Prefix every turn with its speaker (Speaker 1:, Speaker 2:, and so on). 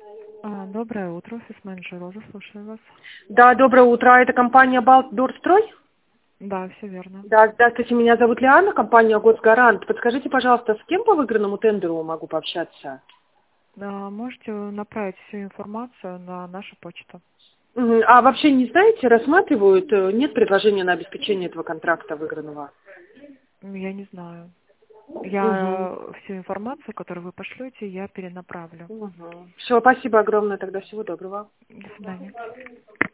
Speaker 1: Доброе утро, офис-менеджер Роза, слушаю вас.
Speaker 2: Да, доброе утро. Это компания «Балтдорстрой»?
Speaker 1: Да, все верно.
Speaker 2: Да, здравствуйте, меня зовут Лиана, компания «Госгарант». Подскажите, пожалуйста, с кем по выигранному тендеру могу пообщаться?
Speaker 1: Можете направить всю информацию на нашу почту.
Speaker 2: А вообще не знаете, рассматривают, нет предложения на обеспечение этого контракта выигранного?
Speaker 1: Я не знаю.
Speaker 2: Угу.
Speaker 1: Я всю информацию, которую вы пошлете, я перенаправлю.
Speaker 2: Все, спасибо огромное, тогда всего доброго.
Speaker 1: До свидания.